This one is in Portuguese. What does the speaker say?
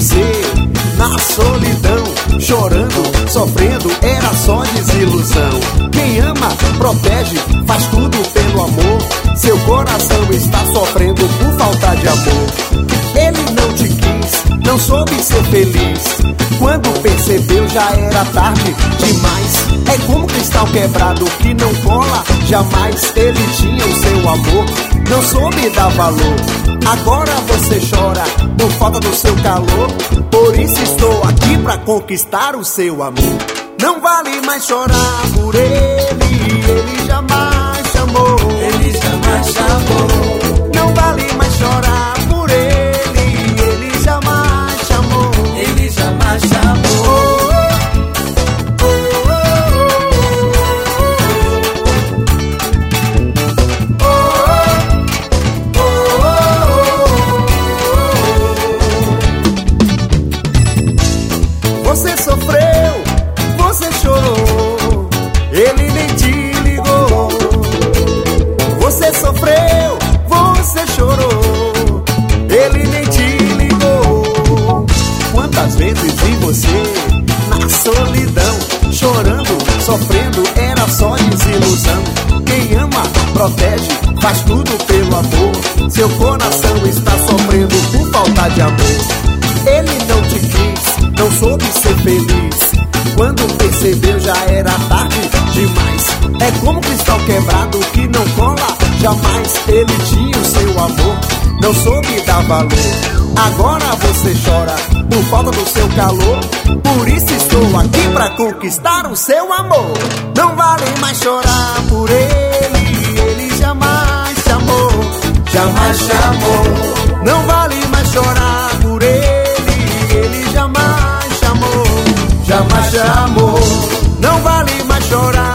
você na solidão, chorando, sofrendo, era só desilusão. Quem ama, protege, faz tudo pelo amor. Seu coração está sofrendo por falta de amor. Ele não te quis, não soube ser feliz. Quando percebeu já era tarde demais. É como cristal quebrado que não cola jamais. Ele tinha o seu amor, não soube dar valor. Agora você chora por falta do seu calor. Por isso estou aqui pra conquistar o seu amor. Não vale mais chorar por ele jamais te amou. Ele jamais te amou. Não vale mais chorar por ele jamais te amou. Ele jamais te amou. Você sofreu, você chorou, ele nem te ligou. Você sofreu, você chorou, ele nem te ligou. Quantas vezes vi você na solidão, chorando, sofrendo, era só desilusão. Quem ama, protege, faz tudo pelo amor. Seu coração está sofrendo por falta de amor. Ele não te quis, não soube ser feliz. Quando percebeu já era tarde demais. É como cristal quebrado que não cola jamais. Ele tinha o seu amor, não soube dar valor. Agora você chora por falta do seu calor. Por isso estou aqui pra conquistar o seu amor. Não vale mais chorar por ele jamais te amou. Jamais te amou. Não vale mais chorar por ele jamais te amou. Jamais te amou. Não vale mais chorar